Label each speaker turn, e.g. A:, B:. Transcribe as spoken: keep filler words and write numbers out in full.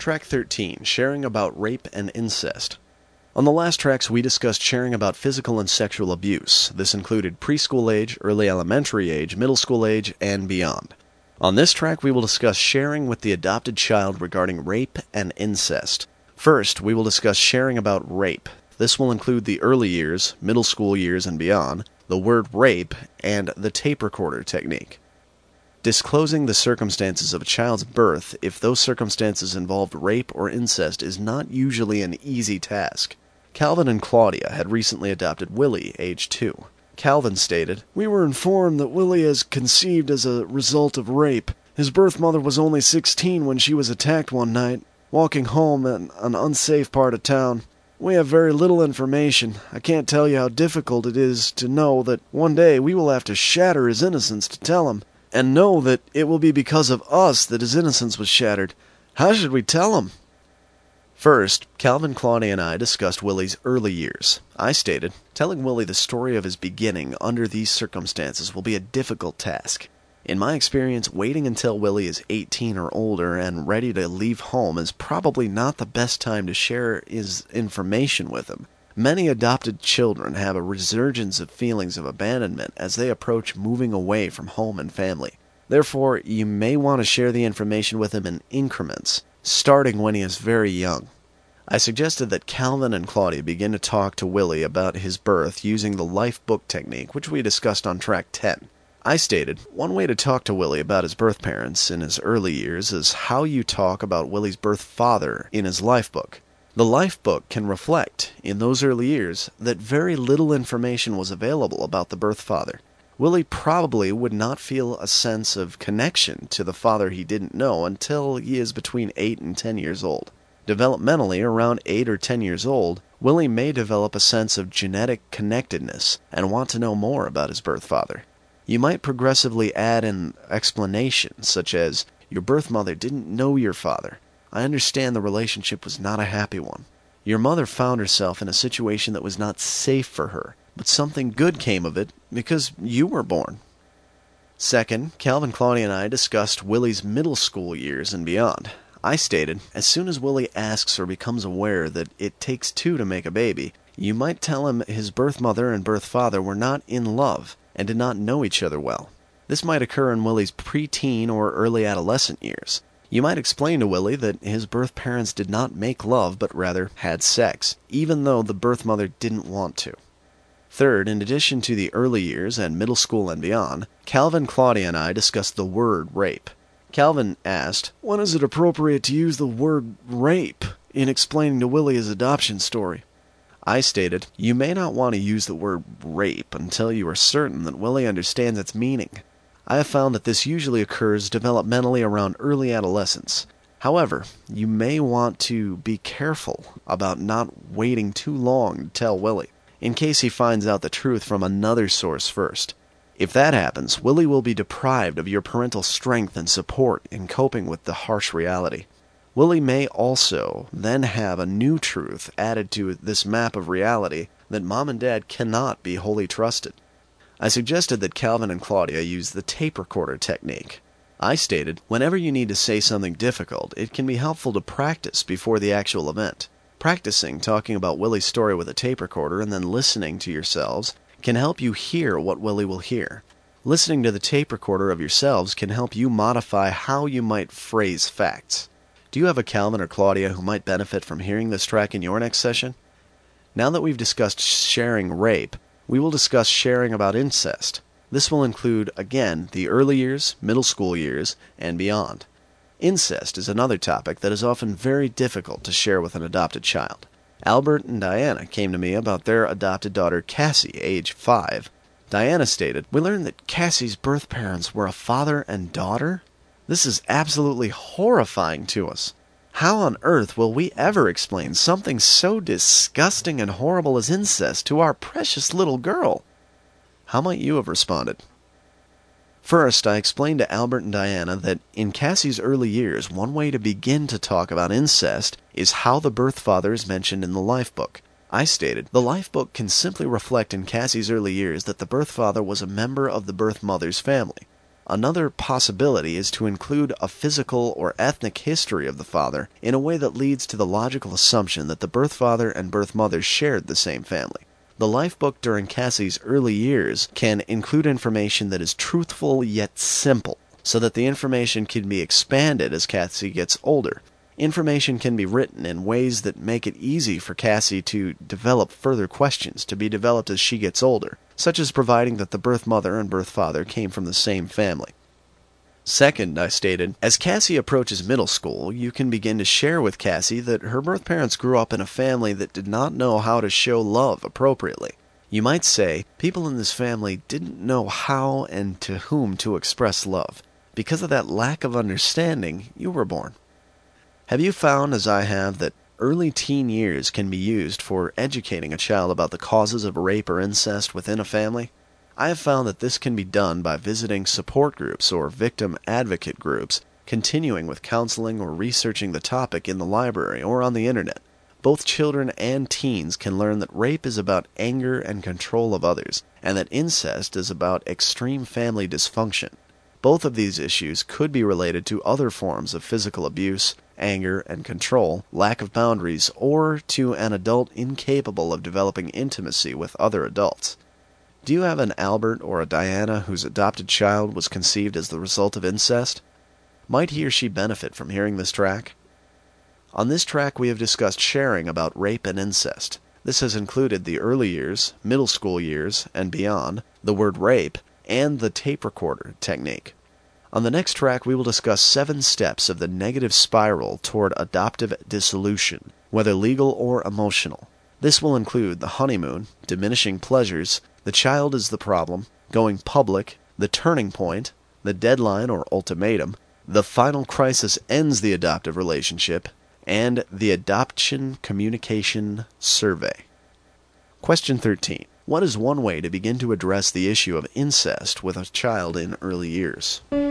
A: Track thirteen, Sharing About Rape and Incest. On the last tracks, we discussed sharing about physical and sexual abuse. This included preschool age, early elementary age, middle school age, and beyond. On this track, we will discuss sharing with the adopted child regarding rape and incest. First, we will discuss sharing about rape. This will include the early years, middle school years, and beyond, the word rape, and the tape recorder technique. Disclosing the circumstances of a child's birth, if those circumstances involved rape or incest, is not usually an easy task. Calvin and Claudia had recently adopted Willie, age two. Calvin stated, "We were informed that Willie is conceived as a result of rape. His birth mother was only sixteen when she was attacked one night, walking home in an unsafe part of town. We have very little information. I can't tell you how difficult it is to know that one day we will have to shatter his innocence to tell him, and know that it will be because of us that his innocence was shattered. How should we tell him?" First, Calvin, Claudia, and I discussed Willie's early years. I stated, telling Willie the story of his beginning under these circumstances will be a difficult task. In my experience, waiting until Willie is eighteen or older and ready to leave home is probably not the best time to share his information with him. Many adopted children have a resurgence of feelings of abandonment as they approach moving away from home and family. Therefore, you may want to share the information with him in increments, starting when he is very young. I suggested that Calvin and Claudia begin to talk to Willie about his birth using the life book technique, which we discussed on track ten. I stated, one way to talk to Willie about his birth parents in his early years is how you talk about Willie's birth father in his life book. The life book can reflect, in those early years, that very little information was available about the birth father. Willie probably would not feel a sense of connection to the father he didn't know until he is between eight and ten years old. Developmentally, around eight or ten years old, Willie may develop a sense of genetic connectedness and want to know more about his birth father. You might progressively add an explanation, such as, "Your birth mother didn't know your father. I understand the relationship was not a happy one. Your mother found herself in a situation that was not safe for her, but something good came of it because you were born." Second, Calvin, Claudia, and I discussed Willie's middle school years and beyond. I stated, as soon as Willie asks or becomes aware that it takes two to make a baby, you might tell him his birth mother and birth father were not in love and did not know each other well. This might occur in Willie's preteen or early adolescent years. You might explain to Willie that his birth parents did not make love, but rather had sex, even though the birth mother didn't want to. Third, in addition to the early years and middle school and beyond, Calvin, Claudia, and I discussed the word rape. Calvin asked, "When is it appropriate to use the word rape in explaining to Willie his adoption story?" I stated, "You may not want to use the word rape until you are certain that Willie understands its meaning. I have found that this usually occurs developmentally around early adolescence. However, you may want to be careful about not waiting too long to tell Willie, in case he finds out the truth from another source first. If that happens, Willie will be deprived of your parental strength and support in coping with the harsh reality. Willie may also then have a new truth added to this map of reality that Mom and Dad cannot be wholly trusted." I suggested that Calvin and Claudia use the tape recorder technique. I stated, whenever you need to say something difficult, it can be helpful to practice before the actual event. Practicing talking about Willie's story with a tape recorder and then listening to yourselves can help you hear what Willie will hear. Listening to the tape recorder of yourselves can help you modify how you might phrase facts. Do you have a Calvin or Claudia who might benefit from hearing this track in your next session? Now that we've discussed sharing rape, we will discuss sharing about incest. This will include, again, the early years, middle school years, and beyond. Incest is another topic that is often very difficult to share with an adopted child. Albert and Diana came to me about their adopted daughter Cassie, age five. Diana stated, "We learned that Cassie's birth parents were a father and daughter? This is absolutely horrifying to us. How on earth will we ever explain something so disgusting and horrible as incest to our precious little girl?" How might you have responded? First, I explained to Albert and Diana that in Cassie's early years, one way to begin to talk about incest is how the birth father is mentioned in the life book. I stated, the life book can simply reflect in Cassie's early years that the birth father was a member of the birth mother's family. Another possibility is to include a physical or ethnic history of the father in a way that leads to the logical assumption that the birth father and birth mother shared the same family. The life book during Cassie's early years can include information that is truthful yet simple, so that the information can be expanded as Cassie gets older. Information can be written in ways that make it easy for Cassie to develop further questions to be developed as she gets older, such as providing that the birth mother and birth father came from the same family. Second, I stated, as Cassie approaches middle school, you can begin to share with Cassie that her birth parents grew up in a family that did not know how to show love appropriately. You might say, people in this family didn't know how and to whom to express love. Because of that lack of understanding, you were born. Have you found, as I have, that early teen years can be used for educating a child about the causes of rape or incest within a family? I have found that this can be done by visiting support groups or victim advocate groups, continuing with counseling or researching the topic in the library or on the internet. Both children and teens can learn that rape is about anger and control of others, and that incest is about extreme family dysfunction. Both of these issues could be related to other forms of physical abuse, anger and control, lack of boundaries, or to an adult incapable of developing intimacy with other adults. Do you have an Albert or a Diana whose adopted child was conceived as the result of incest? Might he or she benefit from hearing this track? On this track we have discussed sharing about rape and incest. This has included the early years, middle school years, and beyond, the word rape, and the tape recorder technique. On the next track we will discuss seven steps of the negative spiral toward adoptive dissolution, whether legal or emotional. This will include the honeymoon, diminishing pleasures, the child is the problem, going public, the turning point, the deadline or ultimatum, the final crisis ends the adoptive relationship, and the adoption communication survey. Question thirteen. What is one way to begin to address the issue of incest with a child in early years?